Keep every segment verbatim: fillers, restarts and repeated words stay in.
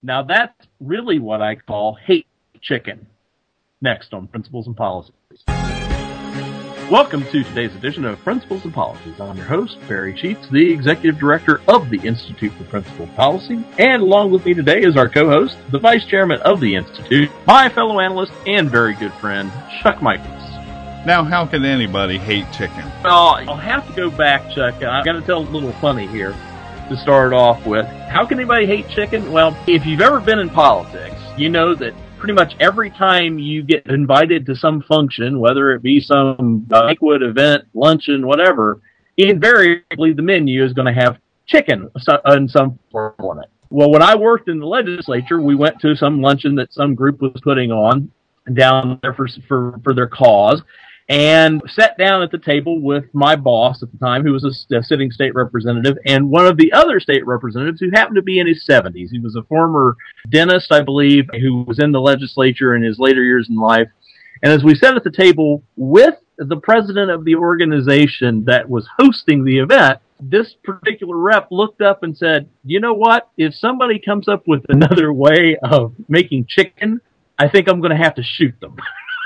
Now that's really what I call hate chicken. Next on Principles and Policies. Welcome to today's edition of Principles and Policies. I'm your host, Barry Sheets, the Executive Director of the Institute for Principal Policy. And along with me today is our co-host, the Vice Chairman of the Institute, my fellow analyst and very good friend, Chuck Michaels. Now, how can anybody hate chicken? Well, I'll have to go back, Chuck. I've got to tell a little funny here to start off with. How can anybody hate chicken? Well, if you've ever been in politics, you know that pretty much every time you get invited to some function, whether it be some banquet, event, luncheon, whatever, invariably the menu is going to have chicken in some form on it. Well, when I worked in the legislature, we went to some luncheon that some group was putting on down there for for, for their cause, and sat down at the table with my boss at the time, who was a, a sitting state representative, and one of the other state representatives who happened to be in his seventies. He was a former dentist, I believe, who was in the legislature in his later years in life. And as we sat at the table with the president of the organization that was hosting the event, this particular rep looked up and said, you know what? If somebody comes up with another way of making chicken, I think I'm going to have to shoot them.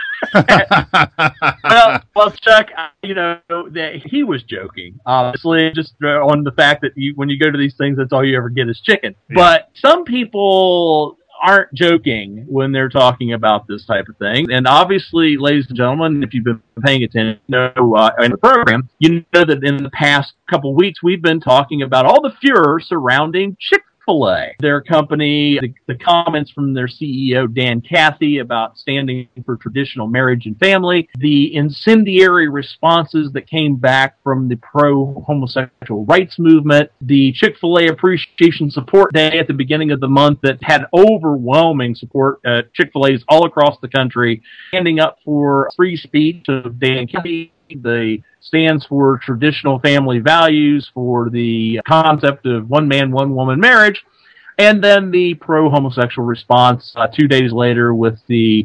well, well, Chuck, you know, that he was joking, obviously, just on the fact that you, when you go to these things, that's all you ever get is chicken. Yeah. But some people aren't joking when they're talking about this type of thing. And obviously, ladies and gentlemen, if you've been paying attention you know, uh, in the program, you know that in the past couple weeks, we've been talking about all the furor surrounding Chick-fil-A. Their company, the, the comments from their C E O, Dan Cathy, about standing for traditional marriage and family, the incendiary responses that came back from the pro-homosexual rights movement, the Chick-fil-A Appreciation Support Day at the beginning of the month that had overwhelming support at Chick-fil-A's all across the country, standing up for free speech of Dan Cathy. The stands for traditional family values, for the concept of one man, one woman marriage, and then the pro-homosexual response uh, two days later with the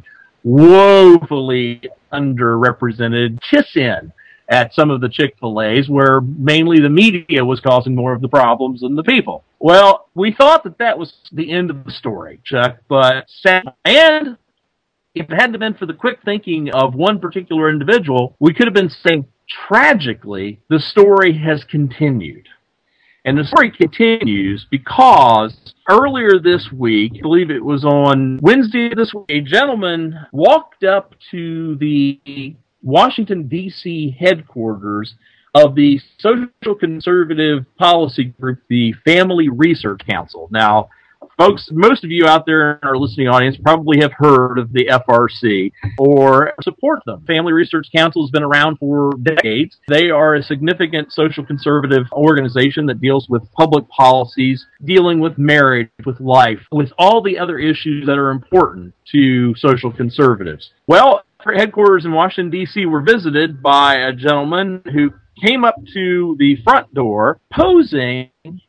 woefully underrepresented kiss-in at some of the Chick-fil-A's, where mainly the media was causing more of the problems than the people. Well, we thought that that was the end of the story, Chuck, but sad, and if it hadn't been for the quick thinking of one particular individual, we could have been saying, tragically, the story has continued. And the story continues because earlier this week, I believe it was on Wednesday this week, a gentleman walked up to the Washington, D C headquarters of the social conservative policy group, the Family Research Council. Now, folks, most of you out there in our listening audience probably have heard of the F R C or support them. Family Research Council has been around for decades. They are a significant social conservative organization that deals with public policies, dealing with marriage, with life, with all the other issues that are important to social conservatives. Well, our headquarters in Washington, D C were visited by a gentleman who came up to the front door posing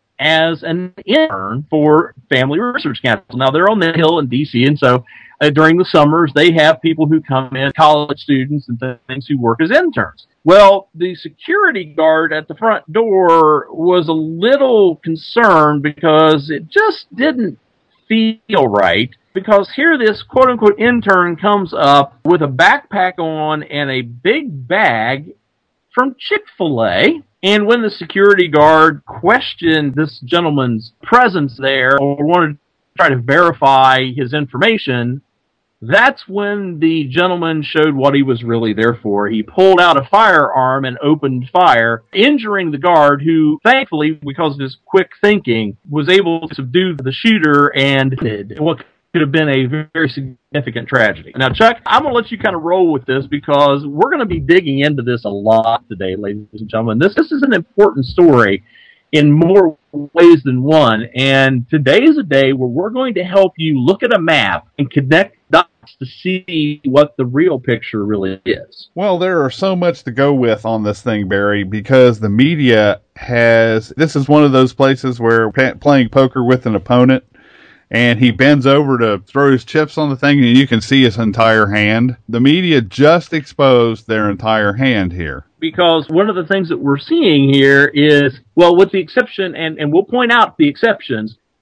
as an intern for Family Research Council. Now, they're on the Hill in D C, and so uh, during the summers, they have people who come in, college students and things, who work as interns. Well, the security guard at the front door was a little concerned because it just didn't feel right, because here this quote-unquote intern comes up with a backpack on and a big bag from Chick-fil-A. And when the security guard questioned this gentleman's presence there or wanted to try to verify his information, that's when the gentleman showed what he was really there for. He pulled out a firearm and opened fire, injuring the guard, who, thankfully, because of his quick thinking, was able to subdue the shooter and did what could have been a very significant tragedy. Now, Chuck, I'm going to let you kind of roll with this because we're going to be digging into this a lot today, ladies and gentlemen. This, this is an important story in more ways than one, and today is a day where we're going to help you look at a map and connect dots to see what the real picture really is. Well, there are so much to go with on this thing, Barry, because the media has, this is one of those places where playing poker with an opponent, and he bends over to throw his chips on the thing, and you can see his entire hand. The media just exposed their entire hand here. Because one of the things that we're seeing here is, well, with the exception, and, and we'll point out the exceptions,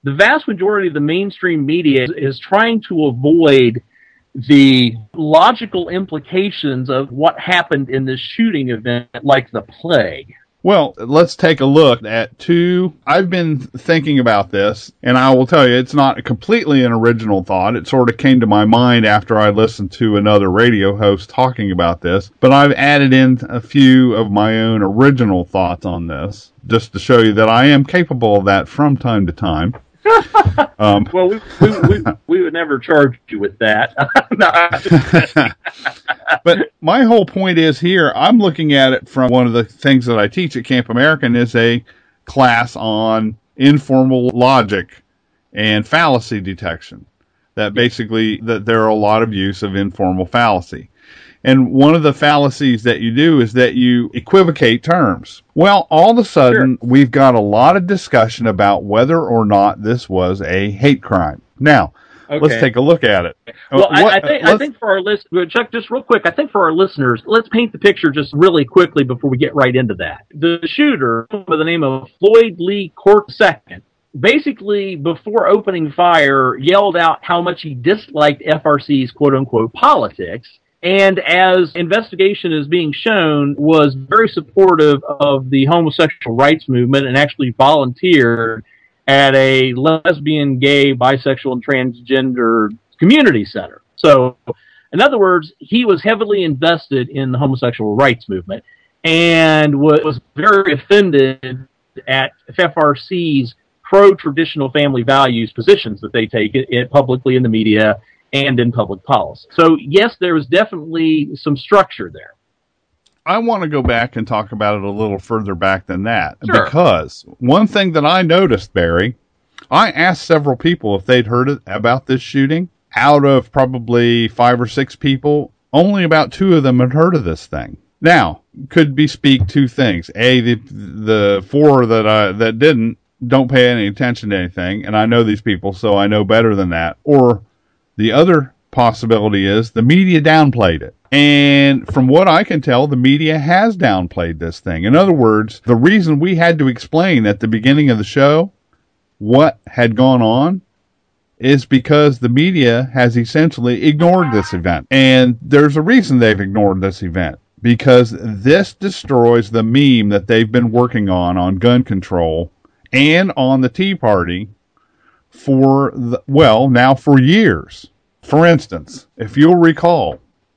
the vast majority of the mainstream media is, is trying to avoid the logical implications of what happened in this shooting event, like the plague. Well, let's take a look at two. I've been thinking about this, and I will tell you, it's not completely an original thought. It sort of came to my mind after I listened to another radio host talking about this, but I've added in a few of my own original thoughts on this, just to show you that I am capable of that from time to time. Um, well, we, we, we, we would never charge you with that. But my whole point is here, I'm looking at it from one of the things that I teach at Camp American is a class on informal logic and fallacy detection. That basically, that there are a lot of use of informal fallacy. And one of the fallacies that you do is that you equivocate terms. Well, all of a sudden, sure. We've got a lot of discussion about whether or not this was a hate crime. Now, okay. Let's take a look at it. Well, what, I, I think I think for our listeners, Chuck, just real quick, I think for our listeners, let's paint the picture just really quickly before we get right into that. The shooter, by the name of Floyd Lee Court the Second, basically, before opening fire, yelled out how much he disliked F R C's quote-unquote politics. And as investigation is being shown, was very supportive of the homosexual rights movement and actually volunteered at a lesbian, gay, bisexual, and transgender community center. So, in other words, he was heavily invested in the homosexual rights movement and was very offended at F R C's pro-traditional family values positions that they take it, it publicly in the media and in public policy. So, yes, there was definitely some structure there. I want to go back and talk about it a little further back than that. Sure. Because one thing that I noticed, Barry, I asked several people if they'd heard about this shooting. Out of probably five or six people, only about two of them had heard of this thing. Now, could be speak two things. A, the, the four that I, that didn't don't pay any attention to anything, and I know these people, so I know better than that. Or the other possibility is the media downplayed it. And from what I can tell, the media has downplayed this thing. In other words, the reason we had to explain at the beginning of the show what had gone on is because the media has essentially ignored this event. And there's a reason they've ignored this event. Because this destroys the meme that they've been working on on gun control and on the Tea Party for, the, well, now for years. For instance, if you'll recall,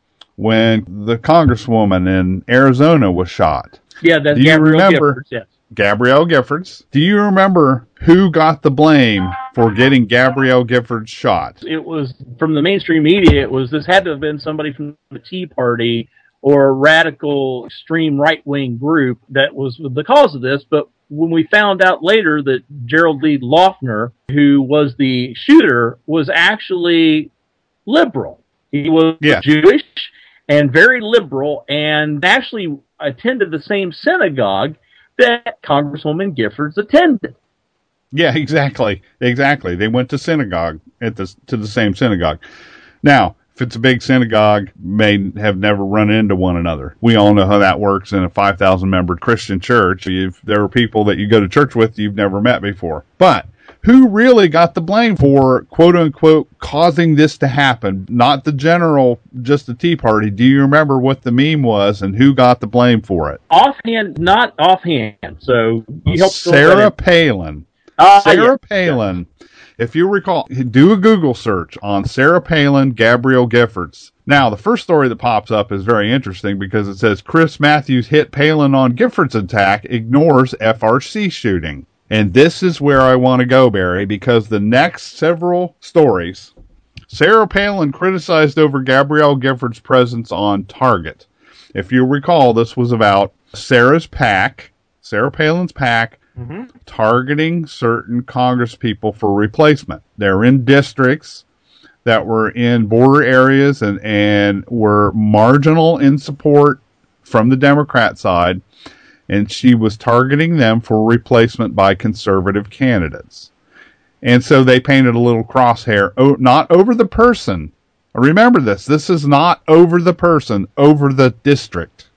when the congresswoman in Arizona was shot. Yeah, that's do you Gabrielle remember, Giffords, yes. Gabrielle Giffords. Do you remember who got the blame for getting Gabrielle Giffords shot? It was, from the mainstream media, it was, this had to have been somebody from the Tea Party or a radical, extreme right-wing group that was the cause of this, but when we found out later that Gerald Lee Loughner, who was the shooter, was actually liberal. He was yeah. Jewish and very liberal and actually attended the same synagogue that Congresswoman Giffords attended. Yeah, exactly. Exactly. They went to synagogue at the, to the same synagogue. Now, if it's a big synagogue, may have never run into one another. We all know how that works in a five thousand member Christian church. You've, there are people that you go to church with you've never met before. But who really got the blame for, quote unquote, causing this to happen? Not the general, just the Tea Party. Do you remember what the meme was and who got the blame for it? Offhand, not offhand. So you help Sarah Palin. Uh, Sarah yeah. Palin. If you recall, do a Google search on Sarah Palin, Gabrielle Giffords. Now, the first story that pops up is very interesting because it says Chris Matthews hit Palin on Giffords attack, ignores F R C shooting. And this is where I want to go, Barry, because the next several stories, Sarah Palin criticized over Gabrielle Giffords' presence on Target. If you recall, this was about Sarah's PAC, Sarah Palin's PAC, mm-hmm. targeting certain congresspeople for replacement. They're in districts that were in border areas and, and were marginal in support from the Democrat side, and she was targeting them for replacement by conservative candidates. And so they painted a little crosshair, oh, not over the person. Remember this, this is not over the person, over the district.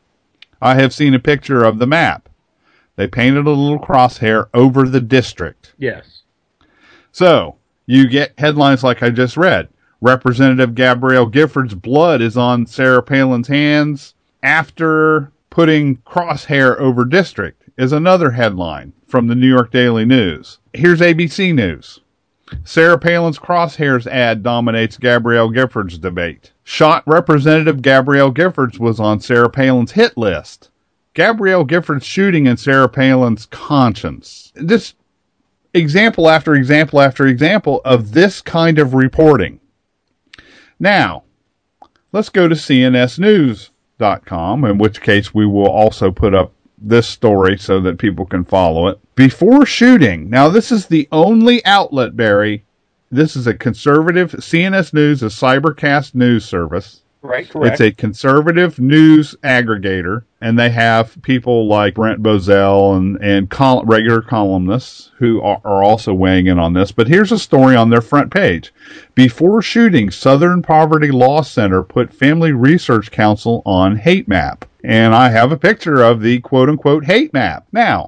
I have seen a picture of the map. They painted a little crosshair over the district. Yes. So you get headlines like I just read. Representative Gabrielle Giffords' blood is on Sarah Palin's hands after putting crosshair over district is another headline from the New York Daily News. Here's A B C News. Sarah Palin's crosshairs ad dominates Gabrielle Giffords' debate. Shot Representative Gabrielle Giffords was on Sarah Palin's hit list. Gabrielle Giffords' shooting in Sarah Palin's conscience. This example after example after example of this kind of reporting. Now, let's go to C N S news dot com, in which case we will also put up this story so that people can follow it. Before shooting, now this is the only outlet, Barry. This is a conservative, C N S News, a cybercast news service. Right, correct. It's a conservative news aggregator, and they have people like Brent Bozell and, and col- regular columnists who are, are also weighing in on this. But here's a story on their front page. Before shooting, Southern Poverty Law Center put Family Research Council on hate map. And I have a picture of the quote-unquote hate map. Now,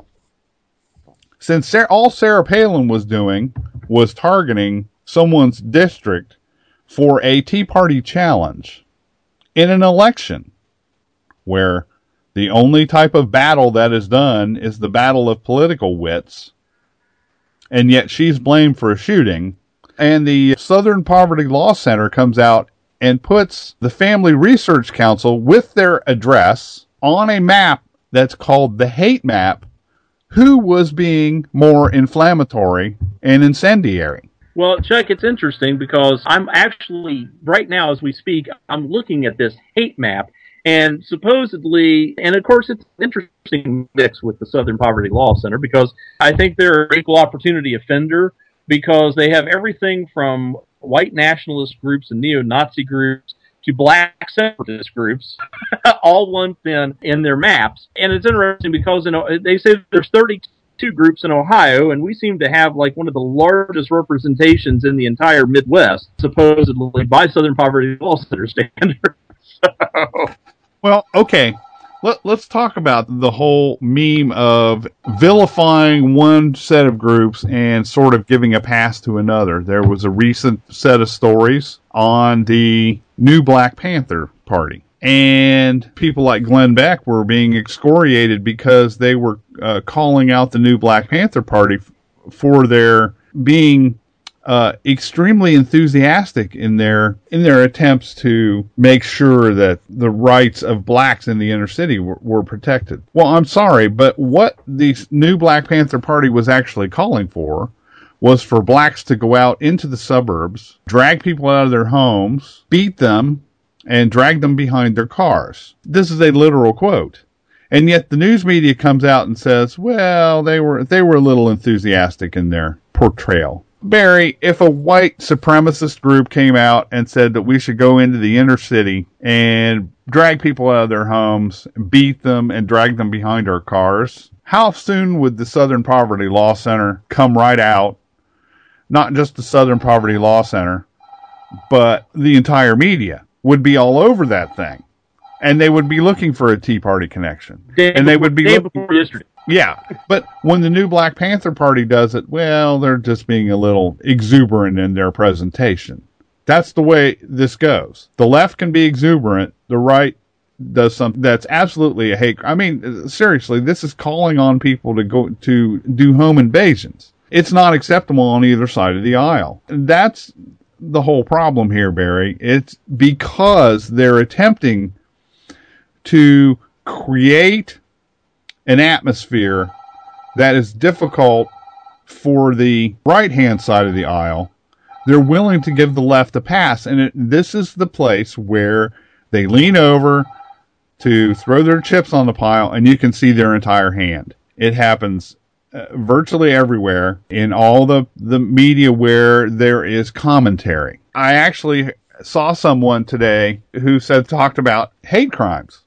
since Sarah, all Sarah Palin was doing was targeting someone's district for a Tea Party challenge in an election where the only type of battle that is done is the battle of political wits, and yet she's blamed for a shooting, and the Southern Poverty Law Center comes out and puts the Family Research Council with their address on a map that's called the hate map, who was being more inflammatory and incendiary. Well, Chuck, it's interesting because I'm actually, right now as we speak, I'm looking at this hate map, and supposedly, and of course it's an interesting mix with the Southern Poverty Law Center because I think they're an equal opportunity offender because they have everything from white nationalist groups and neo-Nazi groups to black separatist groups, all one thin in their maps. And it's interesting because you know, they say there's thirty-two groups in Ohio, and we seem to have like one of the largest representations in the entire Midwest, supposedly by Southern Poverty Law Center standards. So. Well, okay. Let, let's talk about the whole meme of vilifying one set of groups and sort of giving a pass to another. There was a recent set of stories on the new Black Panther Party. And people like Glenn Beck were being excoriated because they were uh, calling out the new Black Panther Party f- for their being uh, extremely enthusiastic in their in their attempts to make sure that the rights of blacks in the inner city were, were protected. Well, I'm sorry, but what the new Black Panther Party was actually calling for was for blacks to go out into the suburbs, drag people out of their homes, beat them, and drag them behind their cars. This is a literal quote. And yet the news media comes out and says, well, they were they were a little enthusiastic in their portrayal. Barry, if a white supremacist group came out and said that we should go into the inner city and drag people out of their homes, beat them, and drag them behind our cars, how soon would the Southern Poverty Law Center come right out? Not just the Southern Poverty Law Center, but the entire media would be all over that thing. And they would be looking for a Tea Party connection. Day and they would be day looking, before yesterday. Yeah, but when the new Black Panther Party does it, well, they're just being a little exuberant in their presentation. That's the way this goes. The left can be exuberant. The right does something that's absolutely a hate. I mean, seriously, this is calling on people to go to do home invasions. It's not acceptable on either side of the aisle. That's the whole problem here, Barry. It's because they're attempting to create an atmosphere that is difficult for the right-hand side of the aisle. They're willing to give the left a pass, and it, this is the place where they lean over to throw their chips on the pile, and you can see their entire hand. It happens uh, virtually everywhere in all the, the media where there is commentary. I actually saw someone today who said talked about hate crimes.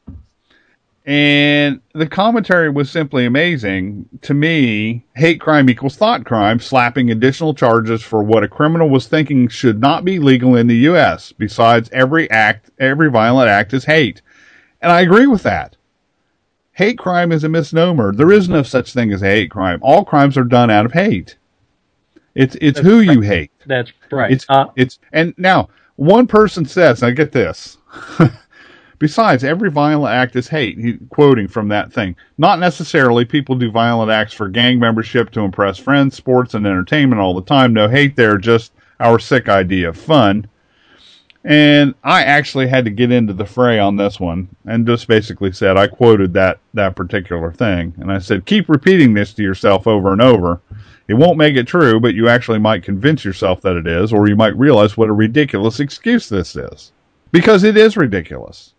And the commentary was simply amazing. To me, hate crime equals thought crime, slapping additional charges for what a criminal was thinking should not be legal in the U S. Besides, every act, every violent act is hate. And I agree with that. Hate crime is a misnomer. There is no such thing as a hate crime. All crimes are done out of hate. It's it's That's who right. you hate. That's right. It's Uh, it's and now one person says, I get this. Besides, every violent act is hate. He, quoting from that thing. Not necessarily. People do violent acts for gang membership, to impress friends, sports, and entertainment all the time. No hate there, just our sick idea of fun. And I actually had to get into the fray on this one and just basically said, I quoted that, that particular thing. And I said, keep repeating this to yourself over and over. It won't make it true, but you actually might convince yourself that it is, or you might realize what a ridiculous excuse this is. Because it is ridiculous.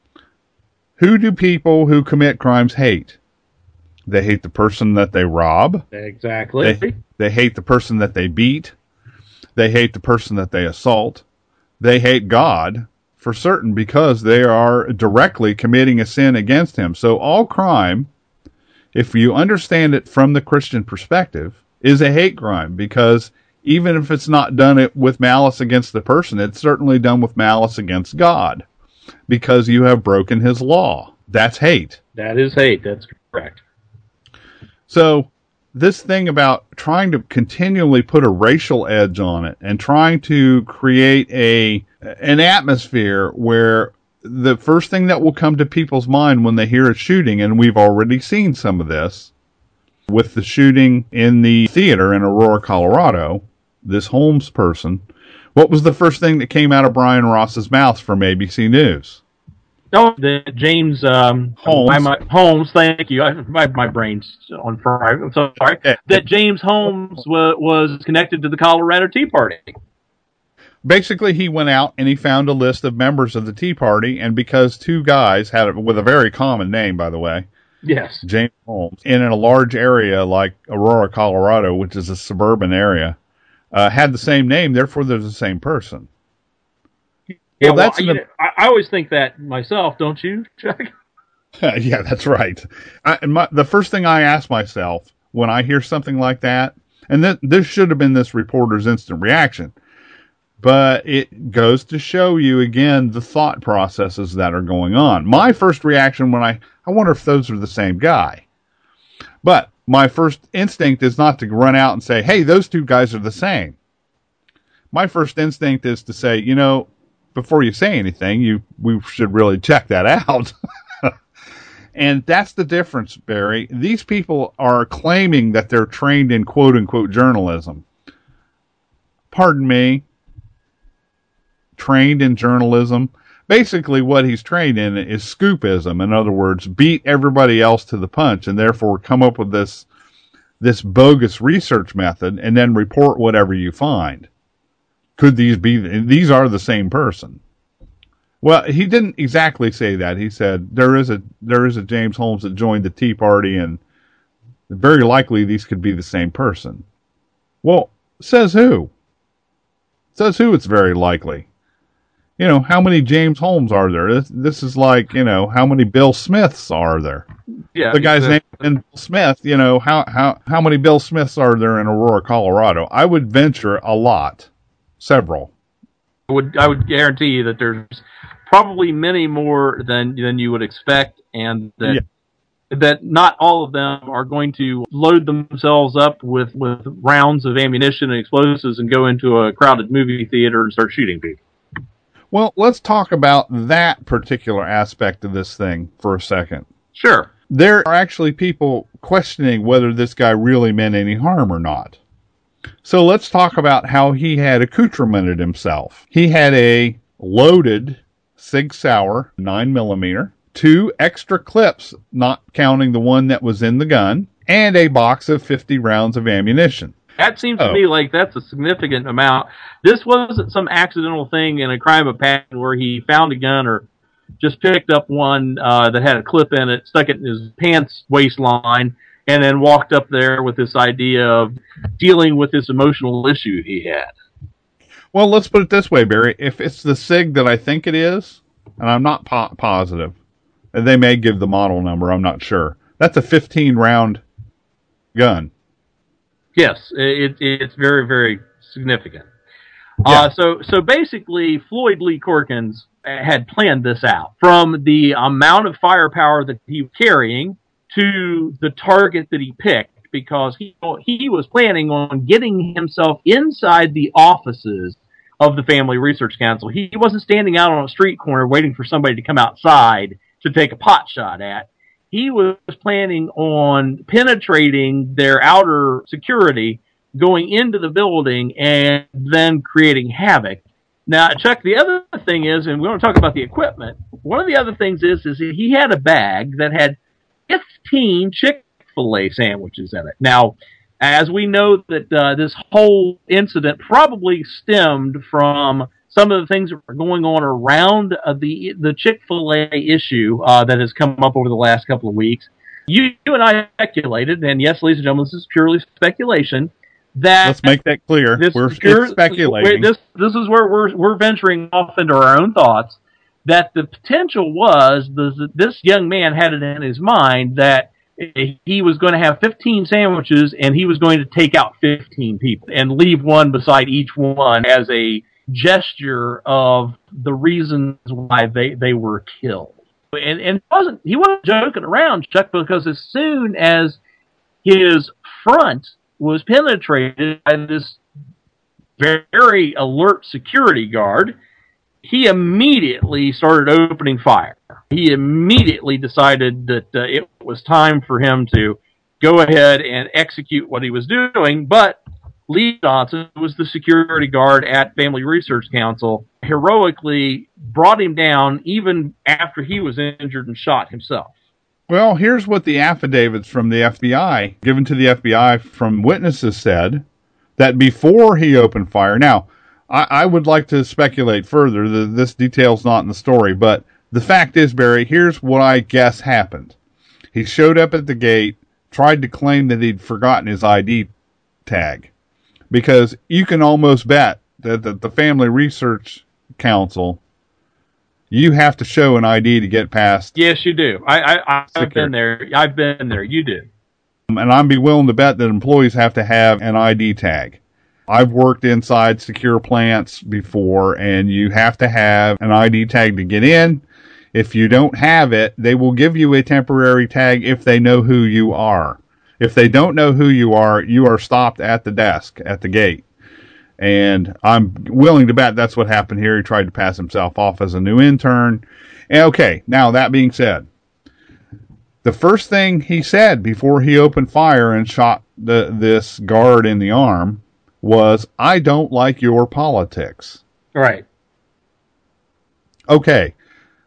Who do people who commit crimes hate? They hate the person that they rob. exactly. They, they hate the person that they beat. They hate the person that they assault. They hate God for certain because they are directly committing a sin against him. So all crime, if you understand it from the Christian perspective, is a hate crime, because even if it's not done it with malice against the person, it's certainly done with malice against God, because you have broken his law. That's hate. That is hate. That's correct. So this thing about trying to continually put a racial edge on it and trying to create a an atmosphere where the first thing that will come to people's mind when they hear a shooting, and we've already seen some of this with the shooting in the theater in Aurora, Colorado, this Holmes person, what was the first thing that came out of Brian Ross's mouth from A B C News? No, that James um, Holmes. My, my, Holmes, thank you. I, my, my brain's on fire. I'm so sorry. Okay. That James Holmes wa- was connected to the Colorado Tea Party. Basically, he went out and he found a list of members of the Tea Party, and because two guys had it with a very common name, by the way, Yes. James Holmes, in a large area like Aurora, Colorado, which is a suburban area, uh, had the same name, therefore they're the same person. Yeah, Well, well, that's you the- know, I, I always think that myself, don't you, Chuck? Yeah, that's right. I, and my, the first thing I ask myself when I hear something like that, and th- this should have been this reporter's instant reaction, but it goes to show you again the thought processes that are going on. My first reaction when I, I wonder if those are the same guy. But my first instinct is not to run out and say, hey, those two guys are the same. My first instinct is to say, you know, before you say anything, you we should really check that out. And that's the difference, Barry. These people are claiming that they're trained in quote-unquote journalism. Pardon me. Trained in journalism. Basically, what he's trained in is scoopism. In other words, beat everybody else to the punch and therefore come up with this this bogus research method and then report whatever you find. Could these be, these are the same person? Well, he didn't exactly say that. He said there is a there is a James Holmes that joined the Tea Party, and very likely these could be the same person. Well, says who? Says who it's very likely. You know, how many James Holmes are there? This, this is like, you know, how many Bill Smiths are there? Yeah. The guy's name is Bill Smith. You know, how, how, how many Bill Smiths are there in Aurora, Colorado? I would venture a lot. Several. I would I would guarantee you that there's probably many more than than you would expect, and that yeah. that not all of them are going to load themselves up with, with rounds of ammunition and explosives and go into a crowded movie theater and start shooting people. Well, let's talk about that particular aspect of this thing for a second. Sure. There are actually people questioning whether this guy really meant any harm or not. So let's talk about how he had accoutramented himself. He had a loaded Sig Sauer nine millimeter, two extra clips, not counting the one that was in the gun, and a box of fifty rounds of ammunition. That seems oh. to me like that's a significant amount. This wasn't some accidental thing in a crime of passion where he found a gun or just picked up one uh, that had a clip in it, stuck it in his pants waistline, and then walked up there with this idea of dealing with this emotional issue he had. Well, let's put it this way, Barry. If it's the Sig that I think it is, and I'm not po- positive, and they may give the model number, I'm not sure. That's a fifteen round gun. Yes, it, it's very, very significant. Yeah. Uh, so, so basically, Floyd Lee Corkins had planned this out. From the amount of firepower that he was carrying to the target that he picked, because he he was planning on getting himself inside the offices of the Family Research Council. He wasn't standing out on a street corner waiting for somebody to come outside to take a pot shot at. He was planning on penetrating their outer security, going into the building, and then creating havoc. Now, Chuck, the other thing is, and we want to talk about the equipment, one of the other things is, is he had a bag that had fifteen Chick-fil-A sandwiches in it. Now, as we know that uh, this whole incident probably stemmed from some of the things that were going on around uh, the the Chick-fil-A issue uh, that has come up over the last couple of weeks. You, you and I speculated, and yes, ladies and gentlemen, this is purely speculation, that let's make that clear. This we're pure, speculating. This this is where we're we're venturing off into our own thoughts. That the potential was the, this young man had it in his mind that he was going to have fifteen sandwiches and he was going to take out fifteen people and leave one beside each one as a gesture of the reasons why they, they were killed. And and he wasn't he wasn't joking around, Chuck, because as soon as his front was penetrated by this very alert security guard, he immediately started opening fire. He immediately decided that uh, it was time for him to go ahead and execute what he was doing, but Lee Johnson, who was the security guard at Family Research Council, heroically brought him down even after he was injured and shot himself. Well, here's what the affidavits from the F B I, given to the F B I from witnesses, said, that before he opened fire. Now, I, I would like to speculate further. The, this detail's not in the story, but the fact is, Barry, here's what I guess happened. He showed up at the gate, tried to claim that he'd forgotten his I D tag. Because you can almost bet that the, the Family Research Council, you have to show an I D to get past. Yes, you do. I, I, I've been there. I've been there. You do. And I'd be willing to bet that employees have to have an I D tag. I've worked inside secure plants before, and you have to have an I D tag to get in. If you don't have it, they will give you a temporary tag if they know who you are. If they don't know who you are, you are stopped at the desk, at the gate. And I'm willing to bet that's what happened here. He tried to pass himself off as a new intern. And okay, now that being said, the first thing he said before he opened fire and shot the, this guard in the arm was, "I don't like your politics." Right. Okay.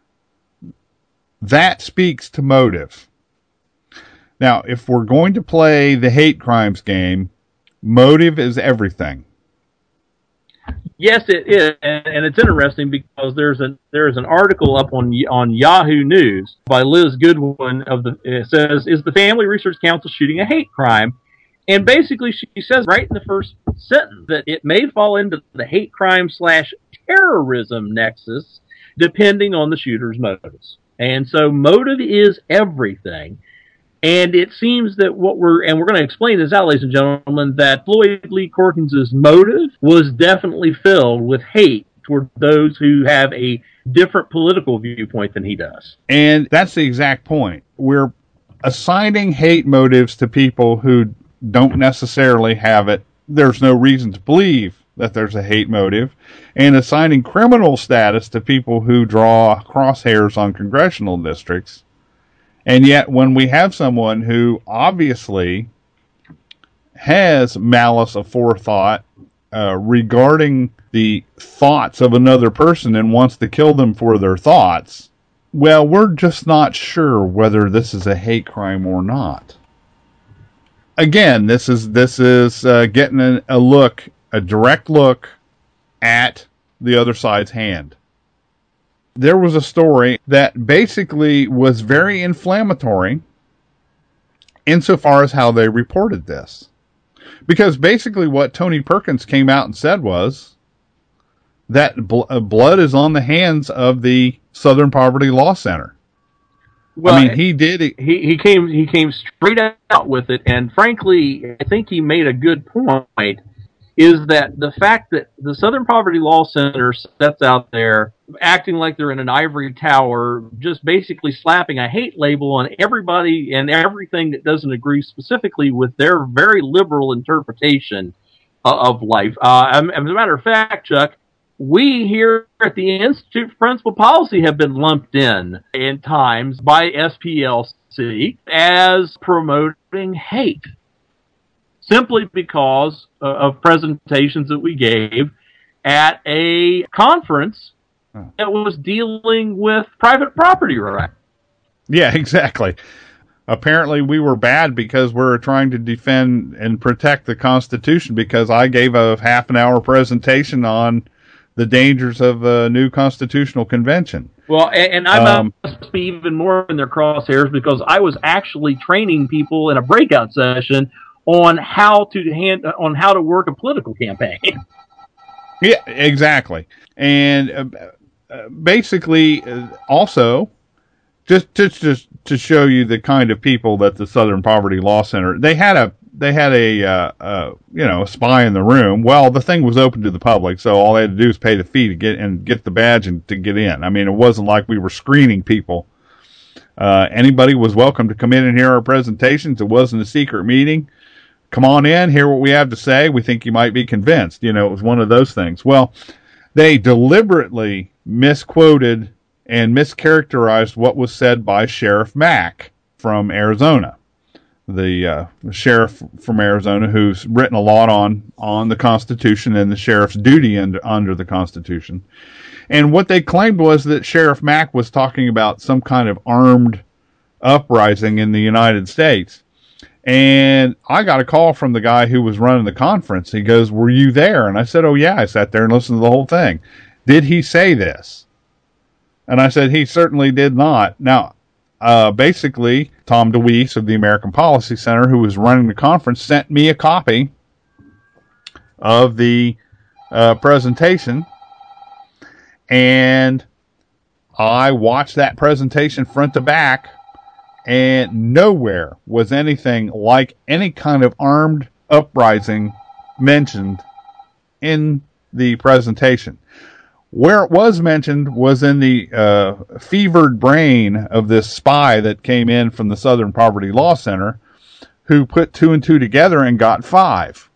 That speaks to motive. Now, if we're going to play the hate crimes game, motive is everything. Yes, it is, and, and it's interesting because there's a there's an article up on on Yahoo News by Liz Goodwin of the. It says, "Is the Family Research Council shooting a hate crime?" And basically, she says right in the first sentence that it may fall into the hate crime slash terrorism nexus, depending on the shooter's motives. And so, motive is everything. And it seems that what we're, and we're going to explain this out, ladies and gentlemen, that Floyd Lee Corkins' motive was definitely filled with hate toward those who have a different political viewpoint than he does. And that's the exact point. We're assigning hate motives to people who don't necessarily have it. There's no reason to believe that there's a hate motive, and assigning criminal status to people who draw crosshairs on congressional districts. And yet, when we have someone who obviously has malice aforethought uh, regarding the thoughts of another person and wants to kill them for their thoughts, well, we're just not sure whether this is a hate crime or not. Again, this is this is uh, getting a, a look, a direct look at the other side's hand. There was a story that basically was very inflammatory insofar as how they reported this. Because basically what Tony Perkins came out and said was that bl- blood is on the hands of the Southern Poverty Law Center. Well, I mean, he did it. He, he came he came straight out with it, and frankly, I think he made a good point is that the fact that the Southern Poverty Law Center sets out there acting like they're in an ivory tower, just basically slapping a hate label on everybody and everything that doesn't agree specifically with their very liberal interpretation uh, of life. Uh, as a matter of fact, Chuck, we here at the Institute for Principal Policy have been lumped in in times by S P L C as promoting hate, simply because uh, of presentations that we gave at a conference that was dealing with private property rights. Yeah, exactly. Apparently we were bad because we were trying to defend and protect the Constitution, because I gave a half an hour presentation on the dangers of a new constitutional convention. Well, and, and I um, must be even more in their crosshairs because I was actually training people in a breakout session on how to hand, on how to work a political campaign. Yeah, exactly. And uh, uh, basically, uh, also, just, just just to show you the kind of people that the Southern Poverty Law Center, they had a they had a uh, uh, you know a spy in the room. Well, the thing was open to the public, so all they had to do was pay the fee to get and get the badge and to get in. I mean, it wasn't like we were screening people. Uh, anybody was welcome to come in and hear our presentations. It wasn't a secret meeting. Come on in, hear what we have to say. We think you might be convinced. You know, it was one of those things. Well, they deliberately misquoted and mischaracterized what was said by Sheriff Mack from Arizona, the uh, sheriff from Arizona who's written a lot on, on the Constitution and the sheriff's duty under, under the Constitution. And what they claimed was that Sheriff Mack was talking about some kind of armed uprising in the United States. And I got a call from the guy who was running the conference. He goes, "Were you there?" And I said, "Oh, yeah." I sat there and listened to the whole thing. "Did he say this?" And I said, "He certainly did not." Now, uh, basically, Tom DeWeese of the American Policy Center, who was running the conference, sent me a copy of the uh, presentation. And I watched that presentation front to back. And nowhere was anything like any kind of armed uprising mentioned in the presentation. Where it was mentioned was in the uh, fevered brain of this spy that came in from the Southern Poverty Law Center, who put two and two together and got five.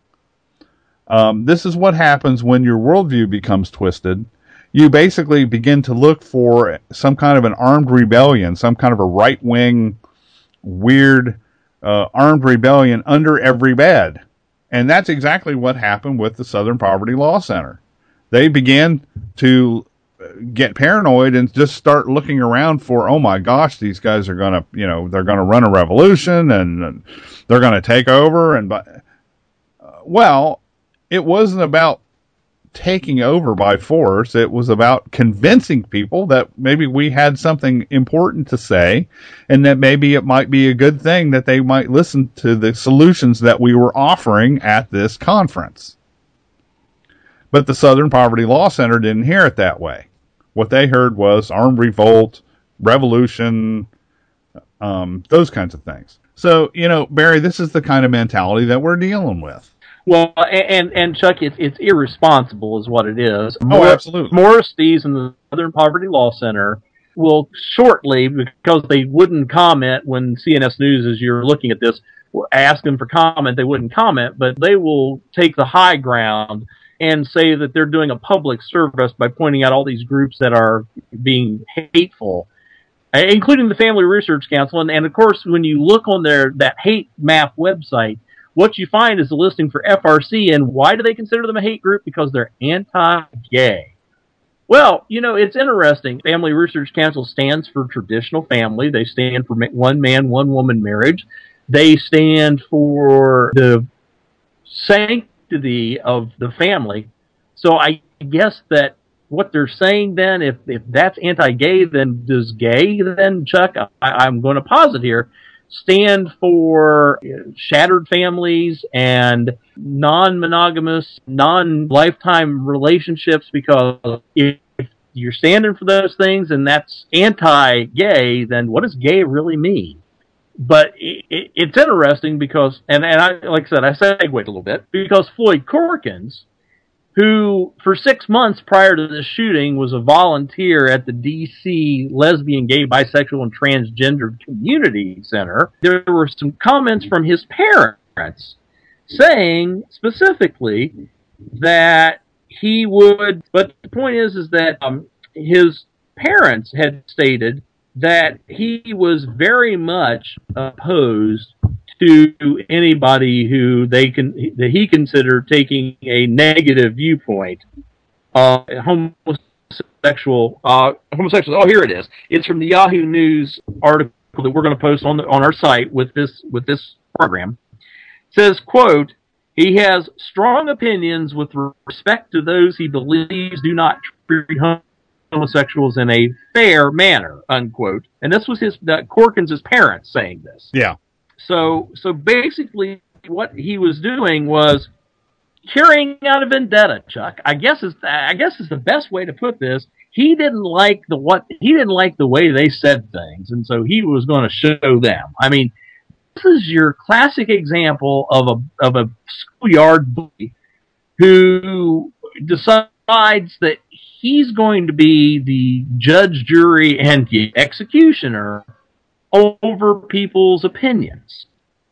Um, this is what happens when your worldview becomes twisted. You basically begin to look for some kind of an armed rebellion, some kind of a right-wing, weird, uh, armed rebellion under every bed. And that's exactly what happened with the Southern Poverty Law Center. They began to get paranoid and just start looking around for, oh my gosh, these guys are going to, you know, they're going to run a revolution and, and they're going to take over. And, uh, well, it wasn't about taking over by force. It was about convincing people that maybe we had something important to say and that maybe it might be a good thing that they might listen to the solutions that we were offering at this conference. But the Southern Poverty Law Center didn't hear it that way. What they heard was armed revolt, revolution, um, those kinds of things. So, you know, Barry, this is the kind of mentality that we're dealing with. Well, and, and Chuck, it's, it's irresponsible is what it is. Oh, absolutely. Morris Dees and the Southern Poverty Law Center will shortly, because they wouldn't comment when C N S News, as you're looking at this, ask them for comment, they wouldn't comment, but they will take the high ground and say that they're doing a public service by pointing out all these groups that are being hateful, including the Family Research Council. And, and of course, when you look on their that hate map website, what you find is a listing for F R C, and why do they consider them a hate group? Because they're anti-gay. Well, you know, it's interesting. Family Research Council stands for traditional family. They stand for one man, one woman marriage. They stand for the sanctity of the family. So I guess that what they're saying then, if, if that's anti-gay, then does gay then, Chuck, I, I'm going to posit here, stand for shattered families and non-monogamous, non-lifetime relationships, because if you're standing for those things and that's anti-gay, then what does gay really mean? but it, it, it's interesting because, and, and I, like I said, I segued a little bit, because Floyd Corkins, who for six months prior to this shooting was a volunteer at the D C Lesbian, Gay, Bisexual, and Transgender Community Center, there were some comments from his parents saying specifically that he would, but the point is, is that um, his parents had stated that he was very much opposed to anybody who they can that he considered taking a negative viewpoint of homosexual uh, homosexuals. Oh, here it is. It's from the Yahoo News article that we're going to post on the, on our site with this with this program. It says, quote, "He has strong opinions with respect to those he believes do not treat homosexuals in a fair manner," unquote. And this was his uh, Corkins' parents saying this. Yeah. So, so basically, what he was doing was carrying out a vendetta. Chuck, I guess is I guess is the best way to put this. He didn't like the what he didn't like the way they said things, and so he was going to show them. I mean, this is your classic example of a of a schoolyard bully who decides that he's going to be the judge, jury, and the executioner over people's opinions.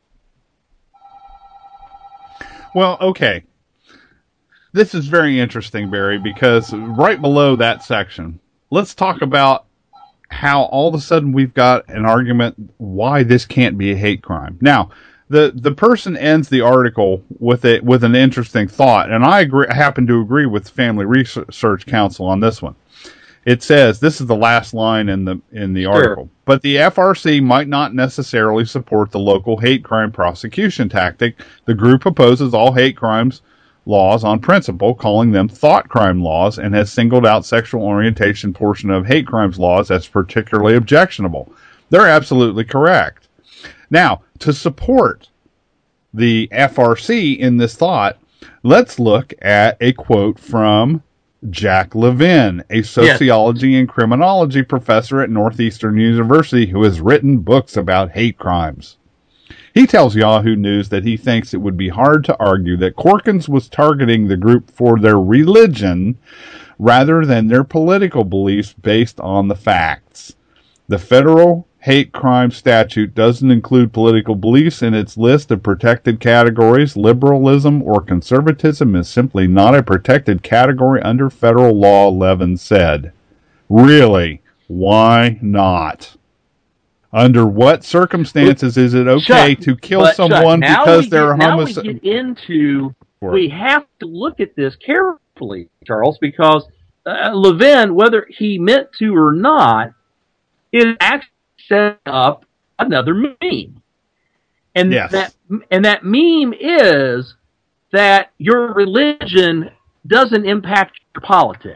Well, okay. This is very interesting, Barry, because right below that section, let's talk about how all of a sudden we've got an argument why this can't be a hate crime. Now, the the person ends the article with a with an interesting thought, and I agree. I happen to agree with Family Research Council on this one. It says, this is the last line in the in the Sure. article, but the F R C might not necessarily support the local hate crime prosecution tactic. The group opposes all hate crimes laws on principle, calling them thought crime laws, and has singled out sexual orientation portion of hate crimes laws as particularly objectionable. They're absolutely correct. Now, to support the F R C in this thought, let's look at a quote from Jack Levin, a sociology yes. and criminology professor at Northeastern University who has written books about hate crimes. He tells Yahoo News that he thinks it would be hard to argue that Corkins was targeting the group for their religion rather than their political beliefs based on the facts. The federal hate crime statute doesn't include political beliefs in its list of protected categories. Liberalism or conservatism is simply not a protected category under federal law, Levin said. Really? Why not? Under what circumstances is it okay Chuck, to kill someone Chuck, because they're homosexual? Now we get into, we have to look at this carefully, Charles, because uh, Levin, whether he meant to or not, is actually set up another meme. And yes. that and that meme is that your religion doesn't impact your politics.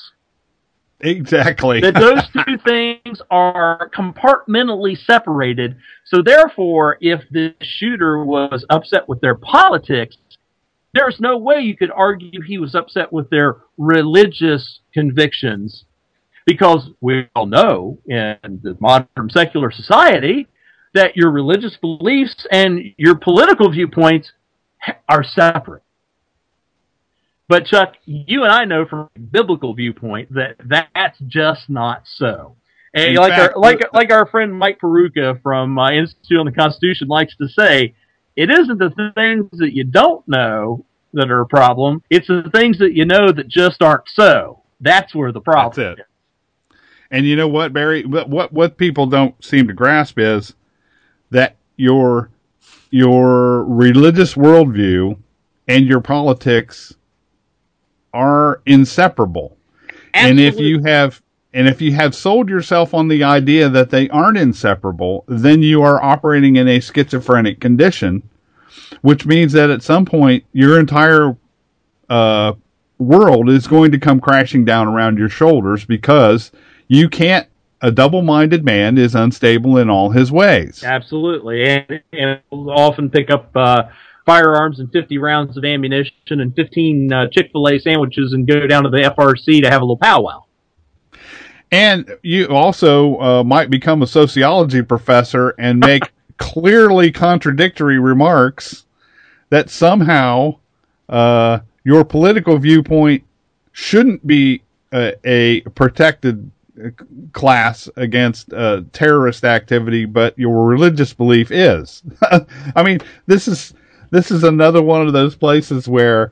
Exactly. That those two things are compartmentally separated. So therefore, if the shooter was upset with their politics, there's no way you could argue he was upset with their religious convictions, because we all know in the modern secular society that your religious beliefs and your political viewpoints are separate. But Chuck, you and I know from a biblical viewpoint that that's just not so. And like fact, our like like our friend Mike Peruka from uh, Institute on the Constitution likes to say, it isn't the things that you don't know that are a problem; it's the things that you know that just aren't so. That's where the problem that's it. is. And you know what, Barry? What what people don't seem to grasp is that your your religious worldview and your politics are inseparable. Absolutely. And if you have and if you have sold yourself on the idea that they aren't inseparable, then you are operating in a schizophrenic condition, which means that at some point your entire uh, world is going to come crashing down around your shoulders, because you can't a double-minded man is unstable in all his ways. Absolutely. And, and often pick up uh, firearms and fifty rounds of ammunition and fifteen uh, Chick-fil-A sandwiches and go down to the F R C to have a little powwow. And you also uh, might become a sociology professor and make clearly contradictory remarks that somehow uh, your political viewpoint shouldn't be a, a protected class against uh, terrorist activity, but your religious belief is. I mean, this is this is another one of those places where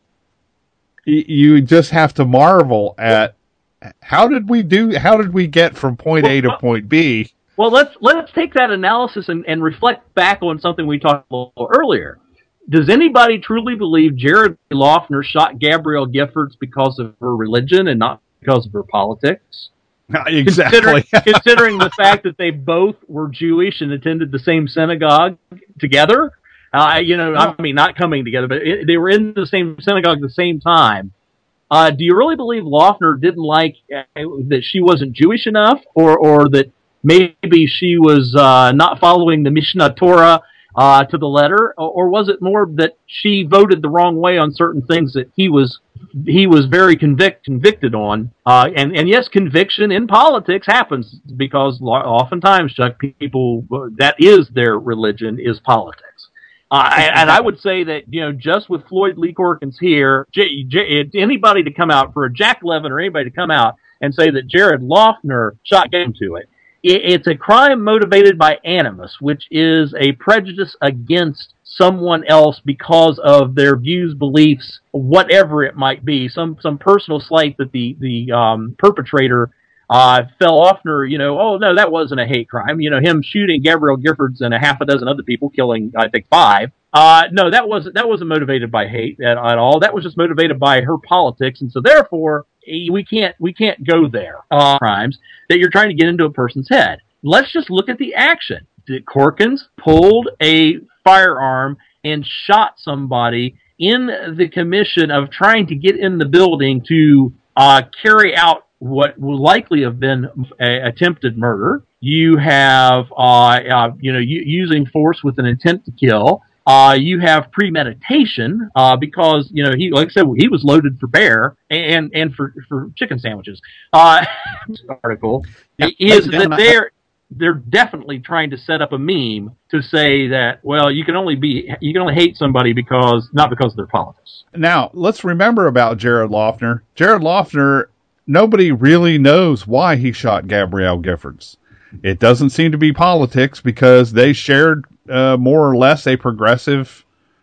y- you just have to marvel at how did we do? How did we get from point A to point B? Well, let's let's take that analysis and, and reflect back on something we talked about earlier. Does anybody truly believe Jared Loughner shot Gabrielle Giffords because of her religion and not because of her politics? Exactly. Considering, considering the fact that they both were Jewish and attended the same synagogue together, uh, you know, I mean, not coming together, but it, they were in the same synagogue at the same time. Uh, do you really believe Loughner didn't like uh, that she wasn't Jewish enough, or or that maybe she was uh, not following the Mishnah Torah uh, to the letter, or, or was it more that she voted the wrong way on certain things that he was he was very convict, convicted on? Uh, and, and yes, conviction in politics happens because oftentimes, Chuck, people, that is their religion, is politics. Uh, and, and I would say that, you know, just with Floyd Lee Corkins here, J, J, anybody to come out, for a Jack Levin or anybody to come out and say that Jared Loughner shot game to it, it, it's a crime motivated by animus, which is a prejudice against someone else because of their views, beliefs, whatever it might be, some some personal slight that the the um, perpetrator uh, fell Loughner, you know, oh no, that wasn't a hate crime. You know, him shooting Gabrielle Giffords and a half a dozen other people, killing I think five. Uh, no, that wasn't that wasn't motivated by hate at, at all. That was just motivated by her politics, and so therefore we can't we can't go there. Uh, crimes that you're trying to get into a person's head. Let's just look at the action. That Corkins pulled a firearm and shot somebody in the commission of trying to get in the building to uh, carry out what will likely have been a attempted murder. You have, uh, uh, you know, u- using force with an intent to kill. Uh, you have premeditation, uh, because, you know, he, like I said, he was loaded for bear and, and for, for chicken sandwiches. Uh, article is that they're, they're definitely trying to set up a meme to say that, well, you can only be, you can only hate somebody because, not because of their politics. Now, let's remember about Jared Loughner. Jared Loughner, nobody really knows why he shot Gabrielle Giffords. It doesn't seem to be politics because they shared uh, more or less a progressive,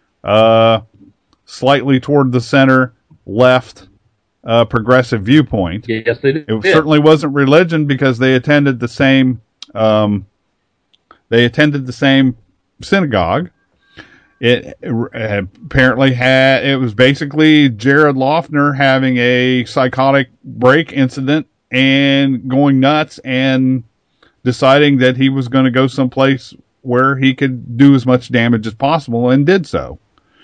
uh, slightly toward the center, left, uh, progressive viewpoint. Yes, they did. It certainly wasn't religion because they attended the same, um, they attended the same synagogue. It, it apparently had, it was basically Jared Loughner having a psychotic break incident and going nuts and deciding that he was going to go someplace where he could do as much damage as possible, and did so.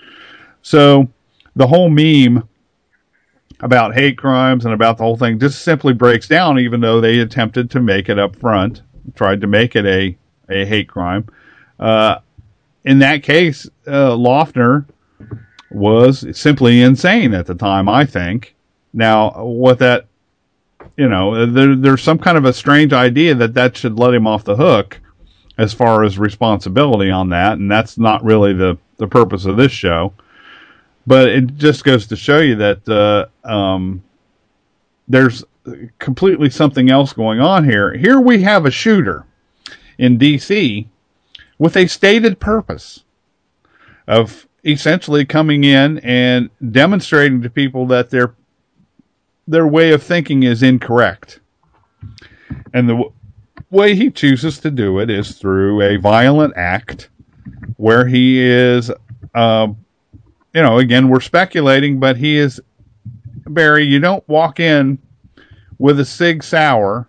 So the whole meme about hate crimes and about the whole thing just simply breaks down, even though they attempted to make it up front, tried to make it a, a hate crime. Uh, in that case, uh, Loughner was simply insane at the time, I think. Now, what that, you know, there, there's some kind of a strange idea that that should let him off the hook as far as responsibility on that, and that's not really the, the purpose of this show. But it just goes to show you that uh, um, there's completely something else going on here. Here we have a shooter in D C with a stated purpose of essentially coming in and demonstrating to people that their their way of thinking is incorrect. And the w- way he chooses to do it is through a violent act where he is, uh, you know, again, we're speculating, but he is, Barry, you don't walk in with a Sig Sauer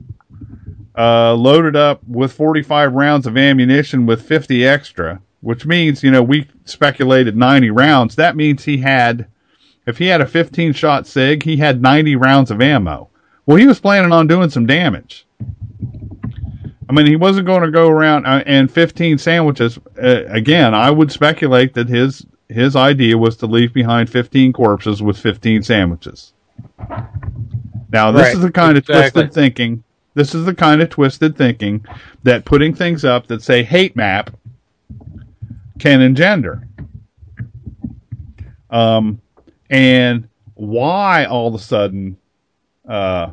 uh, loaded up with forty-five rounds of ammunition with fifty extra, which means, you know, we speculated ninety rounds. That means he had, if he had a fifteen shot Sig, he had ninety rounds of ammo. Well, he was planning on doing some damage. I mean, he wasn't going to go around uh, and fifteen sandwiches. Uh, again, I would speculate that his his idea was to leave behind fifteen corpses with fifteen sandwiches. Now, this right. is the kind exactly. of twisted thinking. This is the kind of twisted thinking that putting things up that say hate map can engender. Um, and why all of a sudden uh,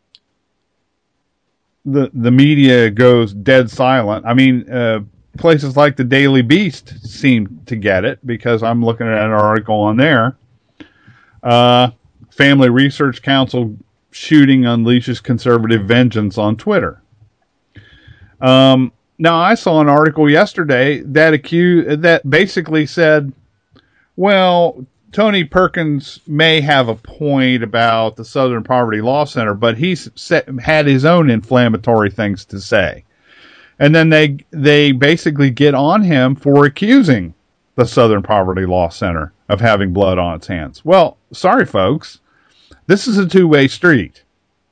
the the media goes dead silent. I mean, uh, places like the Daily Beast seem to get it, because I'm looking at an article on there. Uh, Family Research Council shooting unleashes conservative vengeance on Twitter. Um, now, I saw an article yesterday that accused, that basically said, well, Tony Perkins may have a point about the Southern Poverty Law Center, but he's set, had his own inflammatory things to say. And then they they basically get on him for accusing the Southern Poverty Law Center of having blood on its hands. Well, sorry, folks. This is a two-way street.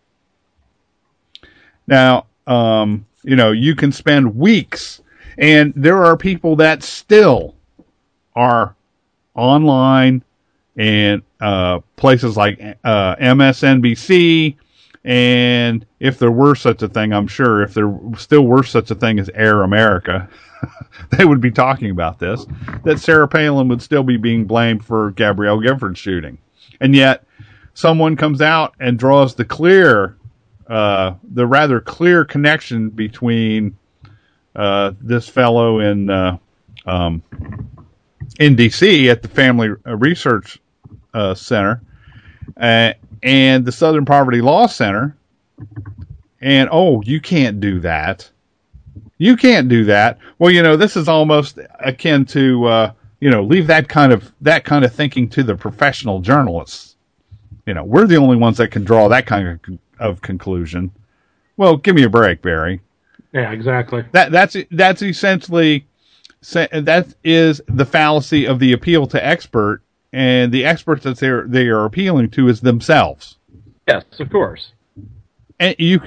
Now, um, you know, you can spend weeks, and there are people that still are online and uh, places like uh, M S N B C, and if there were such a thing, I'm sure if there still were such a thing as Air America, they would be talking about this, that Sarah Palin would still be being blamed for Gabrielle Giffords shooting. And yet, someone comes out and draws the clear, uh, the rather clear connection between uh, this fellow in uh, um, in D C at the Family Research uh, Center uh, and the Southern Poverty Law Center. And, oh, you can't do that. You can't do that. Well, you know, this is almost akin to, uh, you know, leave that kind of that kind of thinking to the professional journalists. You know, we're the only ones that can draw that kind of, of conclusion. Well, give me a break, Barry. Yeah, exactly. That that's that's essentially that is the fallacy of the appeal to expert, and the experts that they are they are appealing to is themselves. Yes, of course. And you,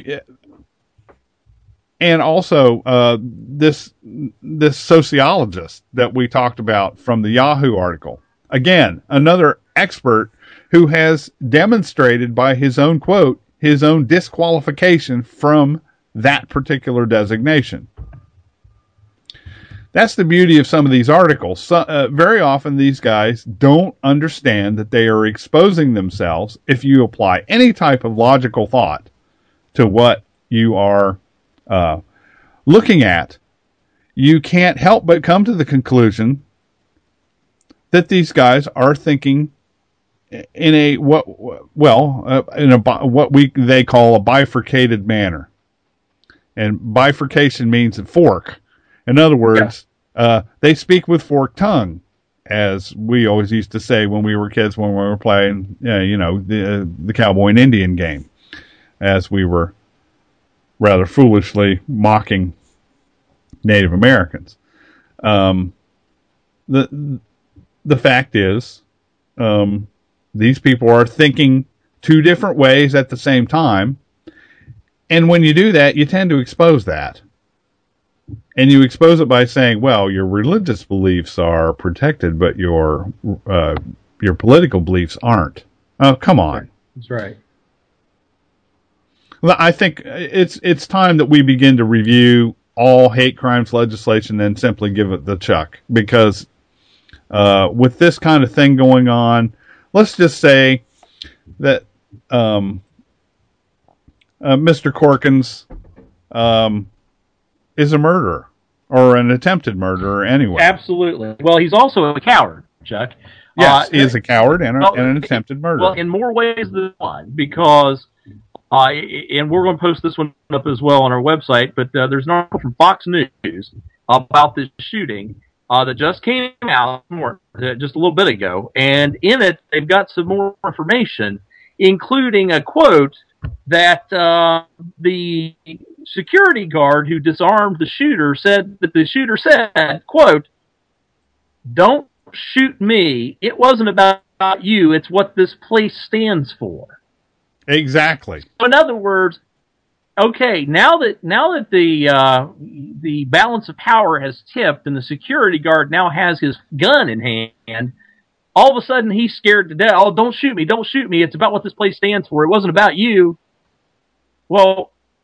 and also uh, this this sociologist that we talked about from the Yahoo article. Again, another expert who has demonstrated by his own quote, his own disqualification from that particular designation. That's the beauty of some of these articles. So, uh, very often these guys don't understand that they are exposing themselves if you apply any type of logical thought to what you are uh, looking at. You can't help but come to the conclusion that these guys are thinking in a what well uh, in a what we they call a bifurcated manner, and bifurcation means a fork. In other words, yeah. uh, they speak with forked tongue, as we always used to say when we were kids when we were playing, uh, you know, the the cowboy and Indian game, as we were rather foolishly mocking Native Americans. Um, the the fact is, um, these people are thinking two different ways at the same time. And when you do that, you tend to expose that. And you expose it by saying, well, your religious beliefs are protected, but your uh, your political beliefs aren't. Oh, come on. That's right. Well, I think it's it's time that we begin to review all hate crimes legislation and simply give it the chuck. Because uh, with this kind of thing going on, let's just say that um, uh, Mister Corkins um, is a murderer or an attempted murderer anyway. Absolutely. Well, he's also a coward, Chuck. Yes, uh, he is a coward and, a, well, and an attempted murderer. Well, in more ways than one, because, uh, and we're going to post this one up as well on our website, but uh, there's an article from Fox News about this shooting Uh, that just came out more, uh, just a little bit ago, and in it they've got some more information, including a quote that uh, the security guard who disarmed the shooter said that the shooter said, quote, "Don't shoot me. It wasn't about you. It's what this place stands for." Exactly. So in other words, okay, now that now that the uh, the balance of power has tipped and the security guard now has his gun in hand, all of a sudden he's scared to death. Oh, don't shoot me! Don't shoot me! It's about what this place stands for. It wasn't about you. Well,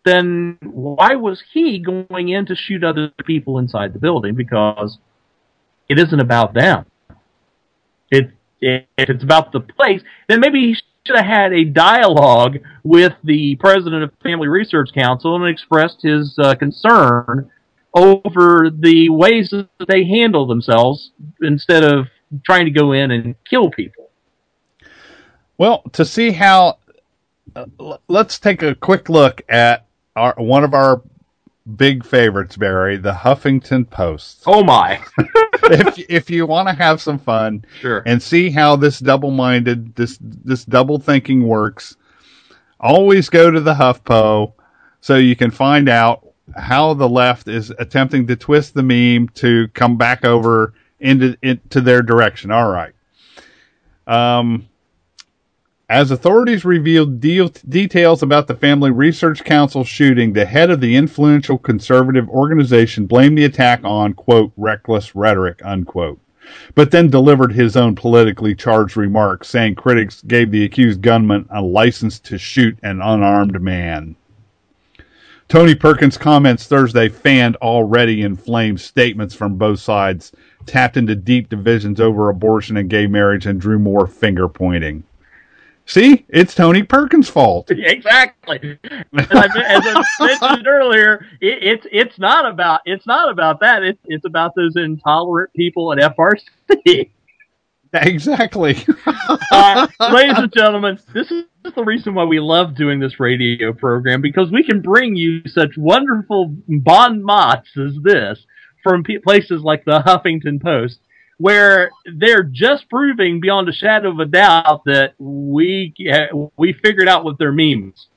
then why was he going in to shoot other people inside the building? Because it isn't about them. It, it, if it's about the place, then maybe he should have had a dialogue with the president of Family Research Council and expressed his uh, concern over the ways that they handle themselves instead of trying to go in and kill people. Well, to see how, uh, l- let's take a quick look at our one of our big favorites, Barry, the Huffington Post. Oh my! if if you want to have some fun, sure, and see how this double-minded, this this double thinking works, always go to the HuffPo so you can find out how the left is attempting to twist the meme to come back over into into their direction. All right. Um, as authorities revealed deal, details about the Family Research Council shooting, the head of the influential conservative organization blamed the attack on, quote, reckless rhetoric, unquote, but then delivered his own politically charged remarks, saying critics gave the accused gunman a license to shoot an unarmed man. Tony Perkins' comments Thursday fanned already inflamed statements from both sides, tapped into deep divisions over abortion and gay marriage, and drew more finger-pointing. See? It's Tony Perkins' fault. Exactly. As I, as I mentioned earlier, it, it's it's not about it's not about that. It's it's about those intolerant people at F R C. Exactly. uh, ladies and gentlemen, this is the reason why we love doing this radio program, because we can bring you such wonderful bon mots as this from p- places like the Huffington Post, where they're just proving beyond a shadow of a doubt that we uh, we figured out what their memes.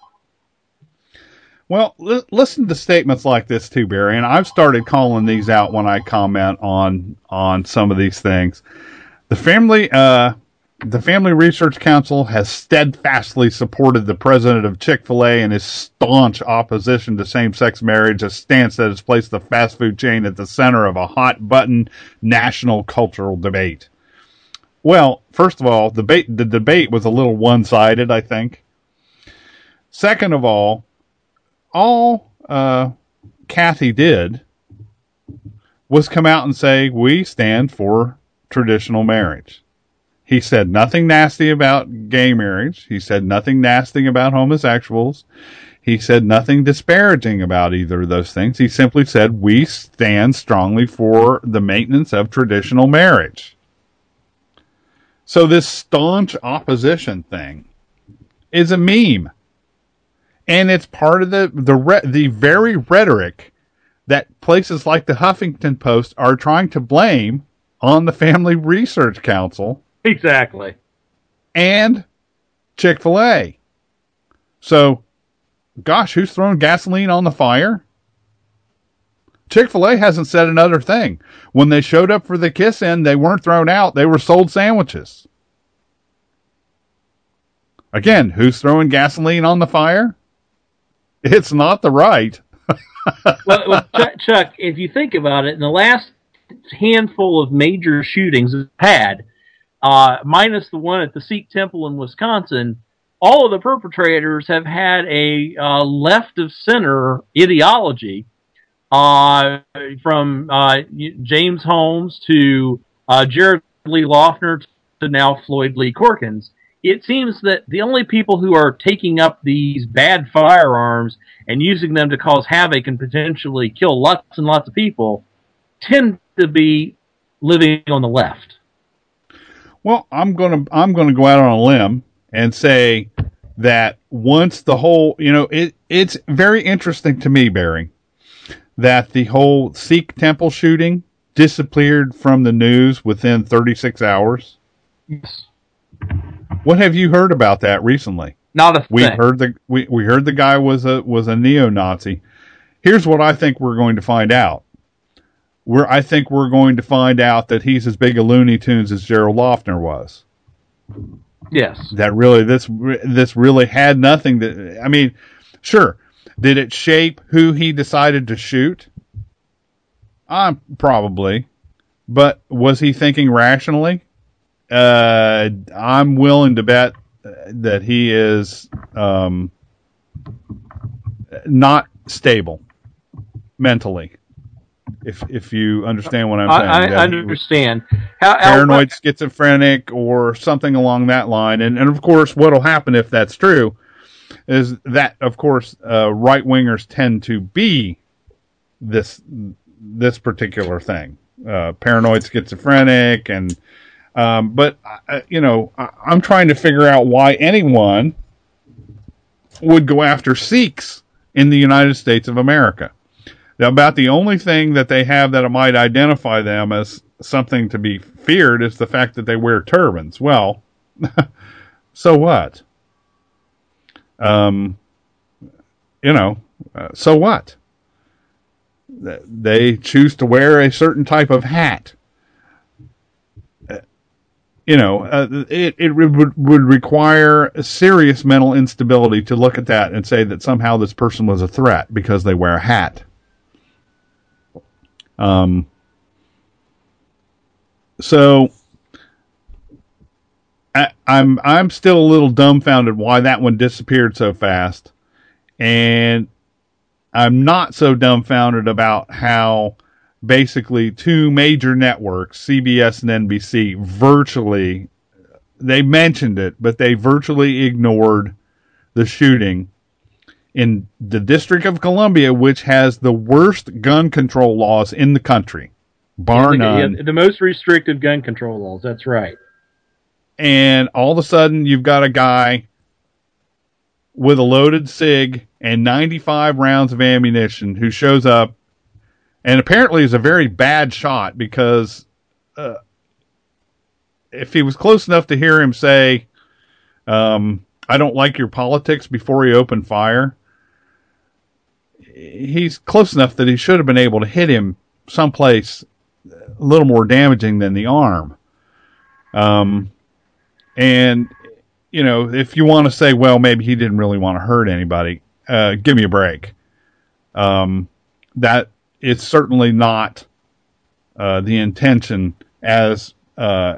Well, li- listen to statements like this too, Barry, and I've started calling these out when I comment on on some of these things. The family, uh, the Family Research Council has steadfastly supported the president of Chick-fil-A and his staunch opposition to same-sex marriage, a stance that has placed the fast food chain at the center of a hot-button national cultural debate. Well, first of all, the debate, the debate was a little one-sided, I think. Second of all, all uh, Kathy did was come out and say, we stand for traditional marriage. He said nothing nasty about gay marriage. He said nothing nasty about homosexuals. He said nothing disparaging about either of those things. He simply said, we stand strongly for the maintenance of traditional marriage. So this staunch opposition thing is a meme. And it's part of the, the, re- the very rhetoric that places like the Huffington Post are trying to blame on the Family Research Council. Exactly. And Chick-fil-A. So, gosh, who's throwing gasoline on the fire? Chick-fil-A hasn't said another thing. When they showed up for the kiss-in, they weren't thrown out. They were sold sandwiches. Again, who's throwing gasoline on the fire? It's not the right. well, well, Chuck, Chuck, if you think about it, in the last handful of major shootings we've had, uh, minus the one at the Sikh temple in Wisconsin, all of the perpetrators have had a uh, left-of-center ideology, uh, from uh, James Holmes to uh, Jared Lee Loughner to now Floyd Lee Corkins. It seems that the only people who are taking up these bad firearms and using them to cause havoc and potentially kill lots and lots of people tend to be living on the left. Well, I'm gonna I'm gonna go out on a limb and say that once the whole, you know, it it's very interesting to me, Barry, that the whole Sikh temple shooting disappeared from the news within thirty-six hours. Yes. What have you heard about that recently? Not a thing. We heard the we, we heard the guy was a was a neo-Nazi. Here's what I think we're going to find out. We're I think we're going to find out that he's as big a Looney Tunes as Gerald Loughner was. Yes. That really this this really had nothing to. I mean, sure. Did it shape who he decided to shoot? Uh, probably. But was he thinking rationally? Uh, I'm willing to bet that he is um, not stable mentally. If if you understand what I'm saying. I, I understand. How, paranoid how, schizophrenic or something along that line. And, and of course, what will happen if that's true is that, of course, uh, right-wingers tend to be this this particular thing. Uh, paranoid schizophrenic. and um, But, uh, you know, I, I'm trying to figure out why anyone would go after Sikhs in the United States of America. About the only thing that they have that might identify them as something to be feared is the fact that they wear turbans. Well, so what? Um, you know, uh, so what? They choose to wear a certain type of hat. Uh, you know, uh, it, it would, would require a serious mental instability to look at that and say that somehow this person was a threat because they wear a hat. Um, so I, I'm, I'm still a little dumbfounded why that one disappeared so fast. And I'm not so dumbfounded about how basically two major networks, C B S and N B C, virtually, they mentioned it, but they virtually ignored the shooting in the District of Columbia, which has the worst gun control laws in the country, bar yeah, none. Yeah, the most restrictive gun control laws, that's right. And all of a sudden, you've got a guy with a loaded SIG and ninety-five rounds of ammunition who shows up and apparently is a very bad shot because uh, if he was close enough to hear him say, um, I don't like your politics before he opened fire, he's close enough that he should have been able to hit him someplace a little more damaging than the arm. Um, and, you know, if you want to say, well, maybe he didn't really want to hurt anybody, uh, give me a break. Um, that it's certainly not uh, the intention, as uh,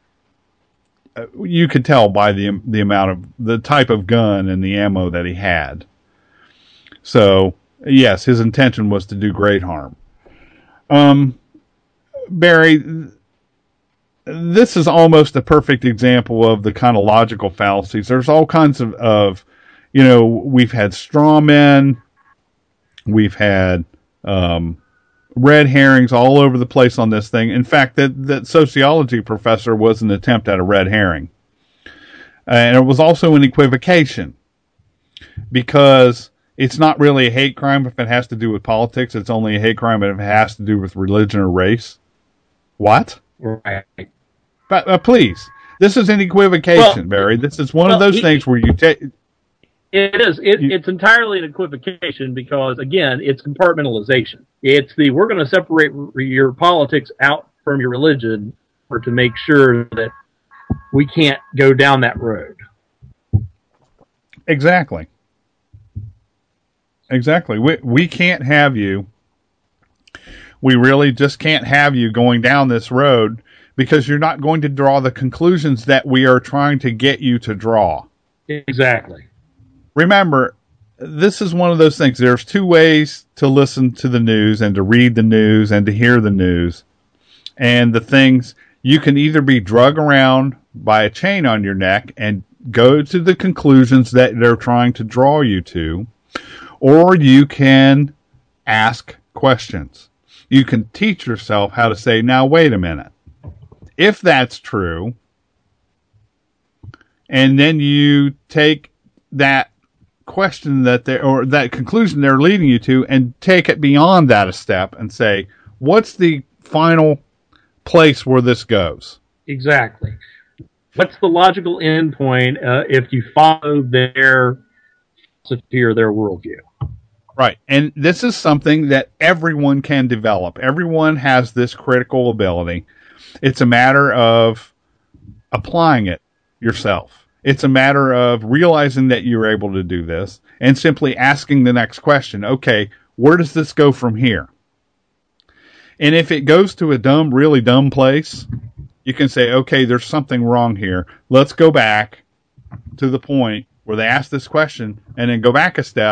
you could tell by the the amount of the type of gun and the ammo that he had. So, yes, his intention was to do great harm. Um, Barry, this is almost a perfect example of the kind of logical fallacies. There's all kinds of, of you know, we've had straw men, we've had um, red herrings all over the place on this thing. In fact, that, that sociology professor was an attempt at a red herring. And it was also an equivocation, because it's not really a hate crime if it has to do with politics. It's only a hate crime if it has to do with religion or race. What? Right. But uh, please, this is an equivocation, well, Barry. This is one well, of those he, things where you take. It is. It, you, it's entirely an equivocation because, again, it's compartmentalization. It's the we're going to separate your politics out from your religion, or to make sure that we can't go down that road. Exactly. Exactly. We we can't have you. We really just can't have you going down this road because you're not going to draw the conclusions that we are trying to get you to draw. Exactly. Remember, this is one of those things. There's two ways to listen to the news and to read the news and to hear the news. And the things, you can either be drug around by a chain on your neck and go to the conclusions that they're trying to draw you to, or you can ask questions. You can teach yourself how to say, now wait a minute. If that's true, and then you take that question that they or that conclusion they're leading you to and take it beyond that a step and say, what's the final place where this goes? Exactly. What's the logical endpoint uh, if you follow their philosophy or their worldview? Right. And this is something that everyone can develop. Everyone has this critical ability. It's a matter of applying it yourself. It's a matter of realizing that you're able to do this and simply asking the next question. Okay, where does this go from here? And if it goes to a dumb, really dumb place, you can say, okay, there's something wrong here. Let's go back to the point where they ask this question and then go back a step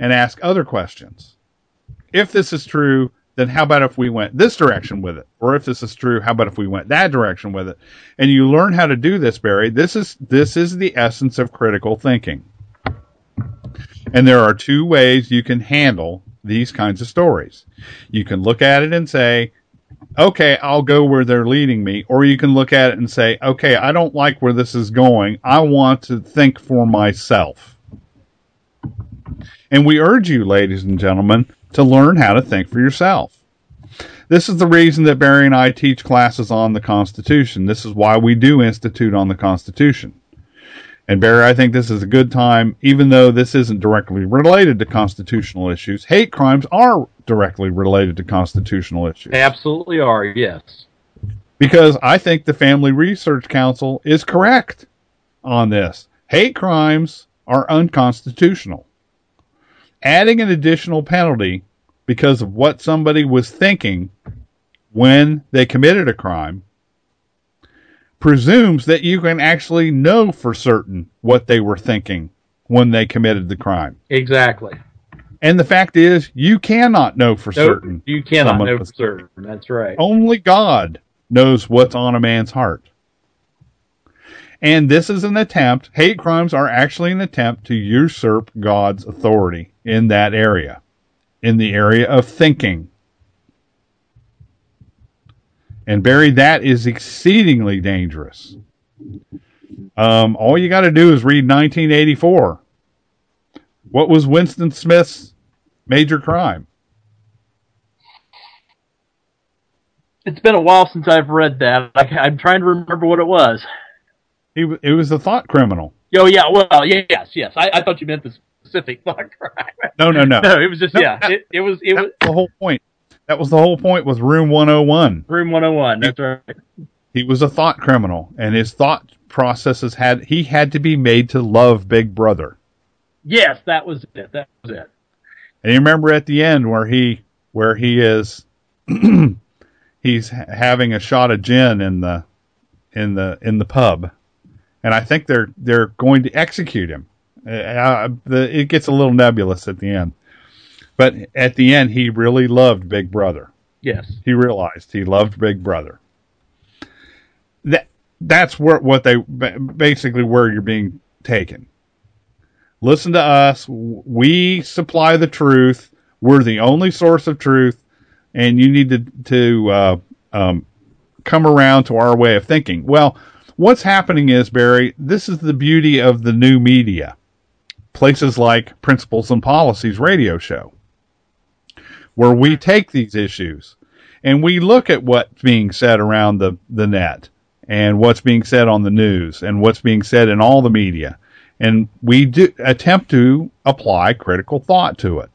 and ask other questions. If this is true, then how about if we went this direction with it? Or if this is true, how about if we went that direction with it? And you learn how to do this, Barry. This is this is the essence of critical thinking. And there are two ways you can handle these kinds of stories. You can look at it and say, okay, I'll go where they're leading me. Or you can look at it and say, okay, I don't like where this is going. I want to think for myself. And we urge you, ladies and gentlemen, to learn how to think for yourself. This is the reason that Barry and I teach classes on the Constitution. This is why we do Institute on the Constitution. And Barry, I think this is a good time, even though this isn't directly related to constitutional issues. Hate crimes are directly related to constitutional issues. They absolutely are, yes. Because I think the Family Research Council is correct on this. Hate crimes are unconstitutional. Adding an additional penalty because of what somebody was thinking when they committed a crime presumes that you can actually know for certain what they were thinking when they committed the crime. Exactly. And the fact is, you cannot know for nope, certain. You cannot know for certain. That's right. Only God knows what's on a man's heart. And this is an attempt, hate crimes are actually an attempt to usurp God's authority in that area, in the area of thinking. And Barry, that is exceedingly dangerous. Um, all you got to do is read nineteen eighty-four. What was Winston Smith's major crime? It's been a while since I've read that. I, I'm trying to remember what it was. He, it was a thought criminal. Oh, yeah, well, yes, yes. I, I thought you meant the specific thought crime. No, no, no. No, it was just, no, yeah. That, it, it was, it was was the whole point. That was the whole point with Room one oh one. Room one oh one, that's right. He was a thought criminal, and his thought processes had, he had to be made to love Big Brother. Yes, that was it. That was it. And you remember at the end where he, where he is, he's having a shot of gin in the, in the, in the pub. And I think they're, they're going to execute him. Uh, the, it gets a little nebulous at the end. But at the end, he really loved Big Brother. Yes. He realized he loved Big Brother. That That's where, what they, basically where you're being taken. Listen to us. We supply the truth. We're the only source of truth. And you need to, to uh, um, come around to our way of thinking. Well, what's happening is, Barry, this is the beauty of the new media. Places like Principles and Policies radio show, where we take these issues and we look at what's being said around the, the net and what's being said on the news and what's being said in all the media. And we do attempt to apply critical thought to it.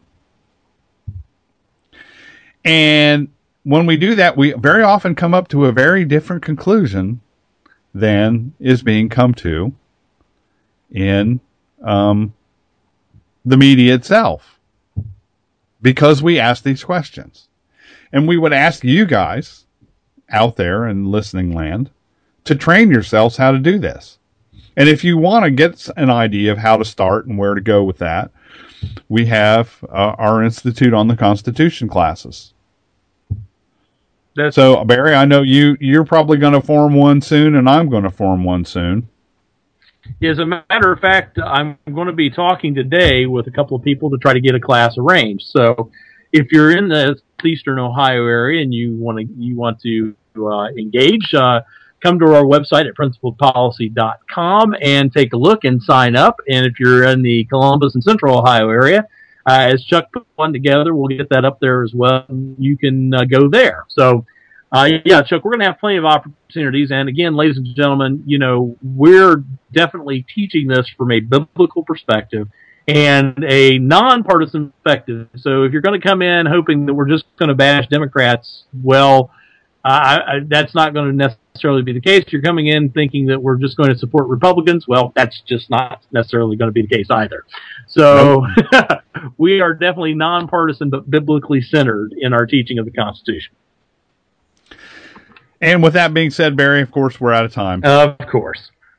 And when we do that, we very often come up to a very different conclusion than is being come to in um, the media itself, because we ask these questions. And we would ask you guys out there in listening land to train yourselves how to do this. And if you want to get an idea of how to start and where to go with that, we have uh, our Institute on the Constitution classes. That's so, Barry, I know you, you're probably going to form one soon, and I'm going to form one soon. As a matter of fact, I'm going to be talking today with a couple of people to try to get a class arranged. So if you're in the Eastern Ohio area and you want to you want to uh, engage, uh, come to our website at principled policy dot com and take a look and sign up. And if you're in the Columbus and Central Ohio area, uh, as Chuck put one together, we'll get that up there as well. You can uh, go there. So Uh, yeah, Chuck, we're going to have plenty of opportunities. And again, ladies and gentlemen, you know, we're definitely teaching this from a biblical perspective and a nonpartisan perspective. So if you're going to come in hoping that we're just going to bash Democrats, well, uh, I, that's not going to necessarily be the case. If you're coming in thinking that we're just going to support Republicans, well, that's just not necessarily going to be the case either. So we are definitely nonpartisan but biblically centered in our teaching of the Constitution. And with that being said, Barry, of course, we're out of time. Of course.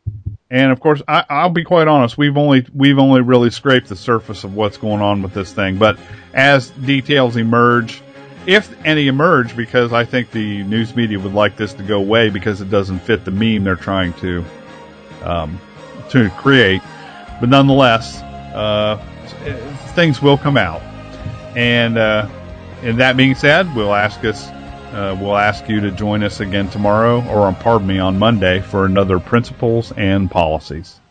And of course, I, I'll be quite honest. We've only we've only really scraped the surface of what's going on with this thing. But as details emerge, if any emerge, because I think the news media would like this to go away because it doesn't fit the meme they're trying to um, to create. But nonetheless, uh, things will come out. And uh, and that being said, we'll ask us. Uh, we'll ask you to join us again tomorrow, or pardon me, on Monday for another Principles and Policies.